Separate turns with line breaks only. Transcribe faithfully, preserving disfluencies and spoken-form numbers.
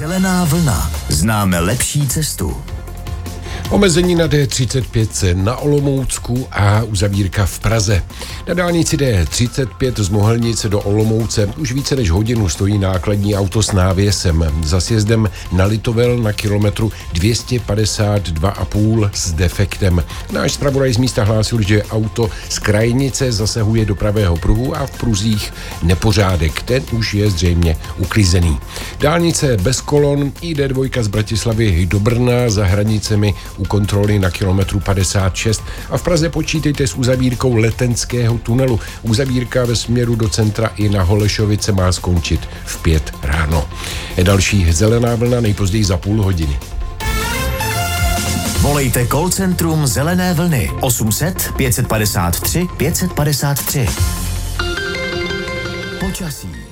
Zelená vlna. Známe lepší cestu.
Omezení na D třicet pět na Olomoucku a uzavírka v Praze. Na dálnici D třicet pět z Mohelnice do Olomouce už více než hodinu stojí nákladní auto s návěsem. Za sjezdem na Litovel na kilometru dvě stě padesát dva a půl s defektem. Náš zpravodaj z místa hlásil, že auto z krajnice zasahuje do pravého pruhu a v pruzích nepořádek. Ten už je zřejmě uklizený. Dálnice bez kolon i D dva z Bratislavy do Brna za hranicemi u kontroly na kilometru padesát šest a v Praze počítejte s uzavírkou Letenského tunelu. Uzavírka ve směru do centra i na Holešovice má skončit v pět ráno. Je další zelená vlna nejpozději za půl hodiny.
Volejte call centrum Zelené vlny osm set pět set padesát tři pět set padesát tři. Počasí.